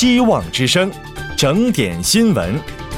希望之声，整点新闻。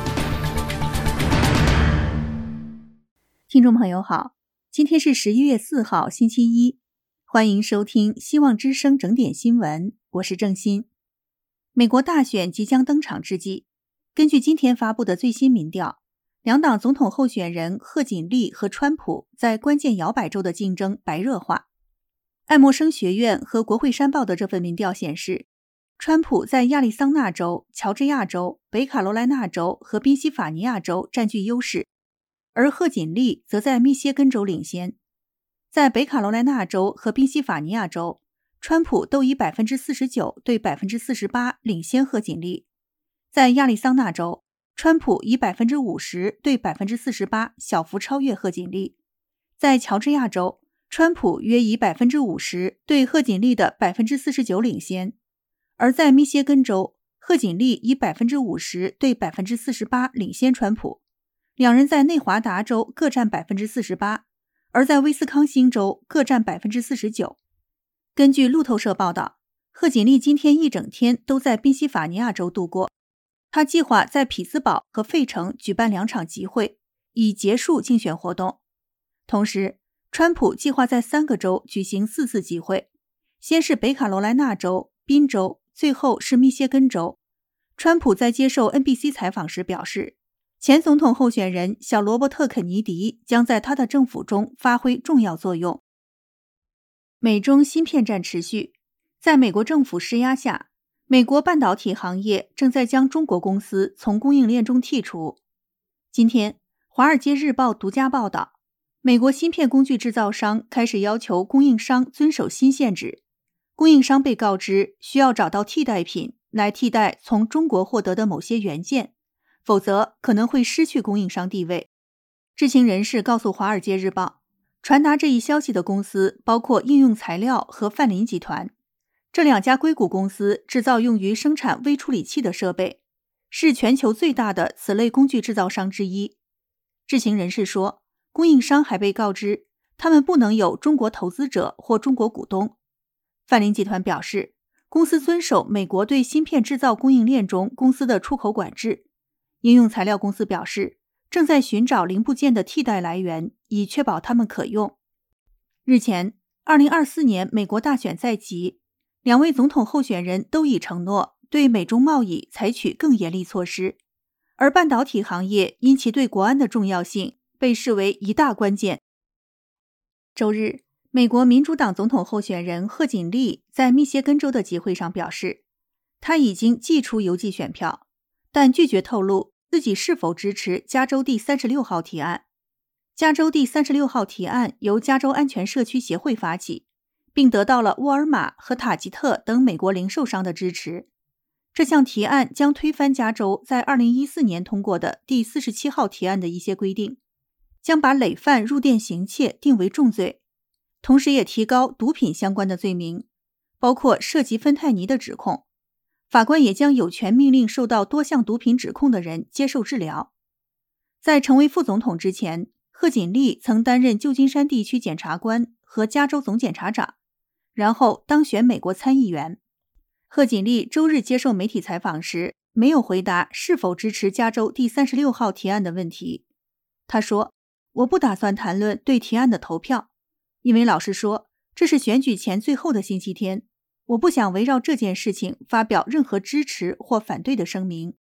听众朋友好，今天是11月4号星期一，欢迎收听希望之声整点新闻，我是郑欣。美国大选即将登场之际，根据今天发布的最新民调，两党总统候选人贺锦丽和川普在关键摇摆州的竞争白热化。爱默生学院和国会山报的这份民调显示，川普在亚利桑那州、乔治亚州、北卡罗来纳州和宾夕法尼亚州占据优势，而贺锦丽则在密歇根州领先。在北卡罗来纳州和宾夕法尼亚州，川普都以 49% 对 48% 领先贺锦丽。在亚利桑那州，川普以 50% 对 48% 小幅超越贺锦丽。在乔治亚州，川普约以 50% 对贺锦丽的 49% 领先。而在密歇根州，贺锦丽以 50% 对 48% 领先川普，两人在内华达州各占 48%， 而在威斯康星州各占 49%。 根据路透社报道，贺锦丽今天一整天都在宾夕法尼亚州度过，他计划在匹兹堡和费城举办2场集会，以结束竞选活动。同时，川普计划在3个州举行4次集会，先是北卡罗来纳州、宾州，最后是密歇根州。川普在接受 NBC 采访时表示，前总统候选人小罗伯特·肯尼迪将在他的政府中发挥重要作用。美中芯片战持续，在美国政府施压下，美国半导体行业正在将中国公司从供应链中剔除。今天，《华尔街日报》独家报道，美国芯片工具制造商开始要求供应商遵守新限制，供应商被告知需要找到替代品来替代从中国获得的某些元件，否则可能会失去供应商地位。知情人士告诉《华尔街日报》，传达这一消息的公司包括应用材料和范林集团，这2家硅谷公司制造用于生产微处理器的设备，是全球最大的此类工具制造商之一。知情人士说，供应商还被告知他们不能有中国投资者或中国股东。范林集团表示，公司遵守美国对芯片制造供应链中公司的出口管制。应用材料公司表示，正在寻找零部件的替代来源，以确保它们可用。日前，2024年美国大选在即，2位总统候选人都已承诺对美中贸易采取更严厉措施，而半导体行业因其对国安的重要性，被视为一大关键。周日，美国民主党总统候选人贺锦丽在密歇根州的集会上表示，他已经寄出邮寄选票，但拒绝透露自己是否支持加州第36号提案。加州第36号提案由加州安全社区协会发起，并得到了沃尔玛和塔吉特等美国零售商的支持。这项提案将推翻加州在2014年通过的第47号提案的一些规定，将把累犯入店行窃定为重罪，同时也提高毒品相关的罪名，包括涉及芬太尼的指控。法官也将有权命令受到多项毒品指控的人接受治疗。在成为副总统之前，贺锦丽曾担任旧金山地区检察官和加州总检察长，然后当选美国参议员。贺锦丽周日接受媒体采访时，没有回答是否支持加州第36号提案的问题。他说，我不打算谈论对提案的投票，因为老实说，这是选举前最后的星期天，我不想围绕这件事情发表任何支持或反对的声明。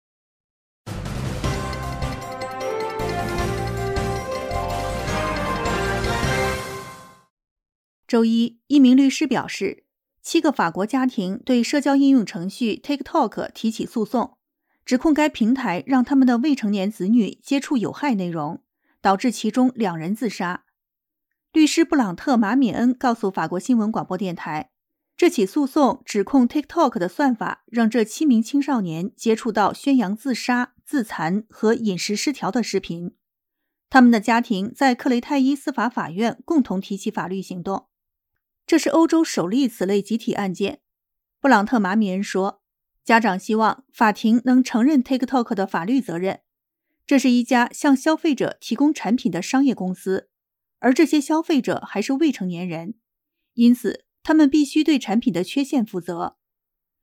周一，一名律师表示，7个法国家庭对社交应用程序 TikTok 提起诉讼，指控该平台让他们的未成年子女接触有害内容，导致其中2人自杀。律师布朗特·马米恩告诉法国新闻广播电台，这起诉讼指控 TikTok 的算法让这7名青少年接触到宣扬自杀、自残和饮食失调的视频。他们的家庭在克雷泰伊司法法院共同提起法律行动。这是欧洲首例此类集体案件。布朗特·马米恩说，家长希望法庭能承认 TikTok 的法律责任。这是一家向消费者提供产品的商业公司，而这些消费者还是未成年人，因此他们必须对产品的缺陷负责。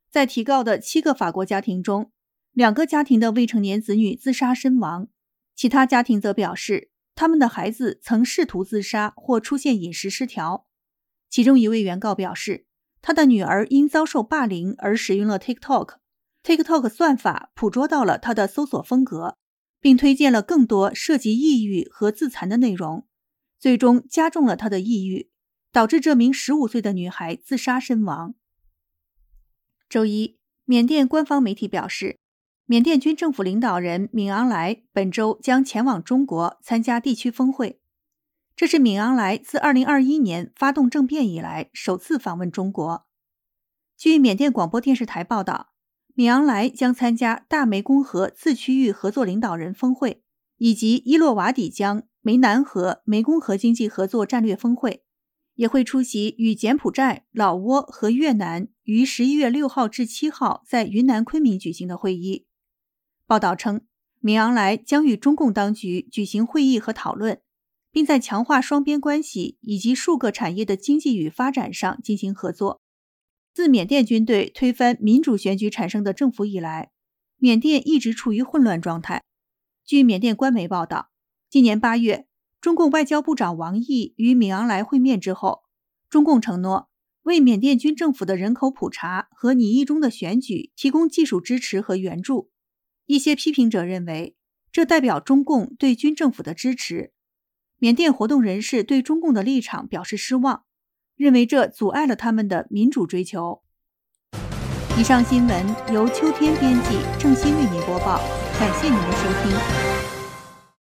在提告的7个法国家庭中，2个家庭的未成年子女自杀身亡，其他家庭则表示他们的孩子曾试图自杀或出现饮食失调。其中一位原告表示，他的女儿因遭受霸凌而使用了 TikTok 算法捕捉到了他的搜索风格，并推荐了更多涉及抑郁和自残的内容，最终加重了他的抑郁，导致这名15岁的女孩自杀身亡。周一，缅甸官方媒体表示，缅甸军政府领导人敏昂莱本周将前往中国参加地区峰会，这是敏昂莱自2021年发动政变以来首次访问中国。据缅甸广播电视台报道，敏昂莱将参加大湄公河次区域合作领导人峰会以及伊洛瓦底江、湄南河、湄公河经济合作战略峰会，也会出席与柬埔寨、老挝和越南于11月6号至7号在云南昆明举行的会议。报道称，敏昂莱将与中共当局举行会议和讨论，并在强化双边关系以及数个产业的经济与发展上进行合作。自缅甸军队推翻民主选举产生的政府以来，缅甸一直处于混乱状态。据缅甸官媒报道，今年8月，中共外交部长王毅与敏昂莱会面之后，中共承诺为缅甸军政府的人口普查和拟议中的选举提供技术支持和援助。一些批评者认为，这代表中共对军政府的支持。缅甸活动人士对中共的立场表示失望，认为这阻碍了他们的民主追求。以上新闻由秋天编辑，郑欣为您播报，感谢您的收听。